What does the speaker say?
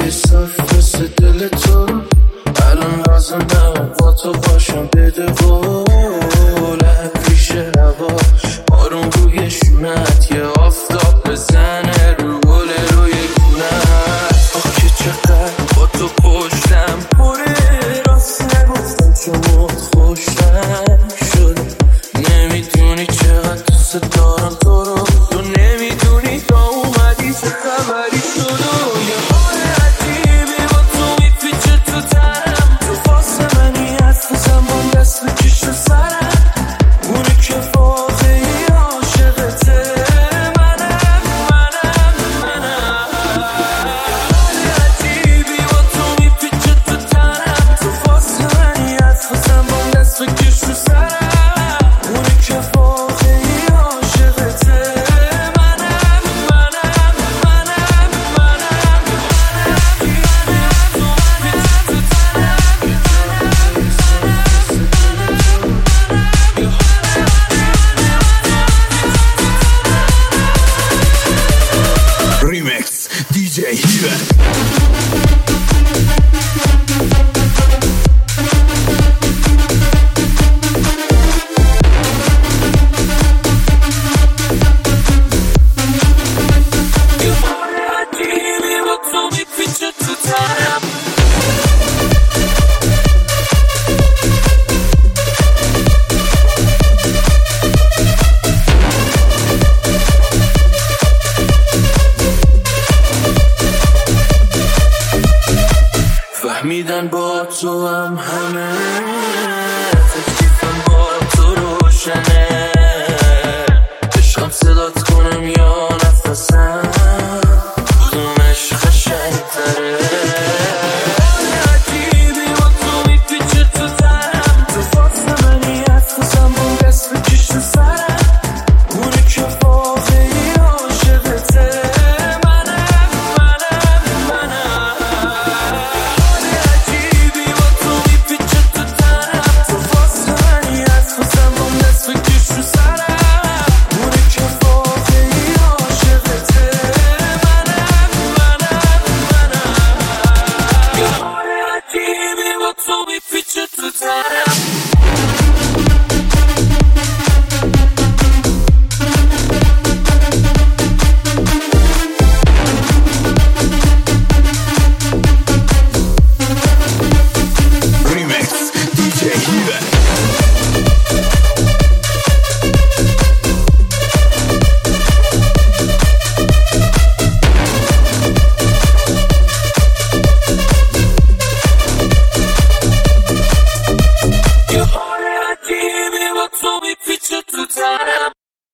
چشای صاف مثل دل تو الان لازم نمه با تو باشم بده بوله پیش هوا آروم روی شونت یه آفتاب بزنه رو گل روی گونت آخ که چقدر با تو پشتم پره راست نگفتم چون خوشم شده نمیدونی چقدر دوست دارم تو رو تو نمیدونی تا اومدی چه خبری شد و یه حال عجیبی با تو میپیچه تو تنم تو واسه منی حرف بزن با دست بکش تو سرم اونی که واقعی عاشقته منم حال عجیبی با تو میپیچه تو تنم تو واسه منی حرف بزن با دست بکش تو سرم اونی که واقعی عاشقته Remix DJ Hiver. فهمیدن با تو هم همه تکلیفم با تو روشنه عشقم صدات کنم یا نفسم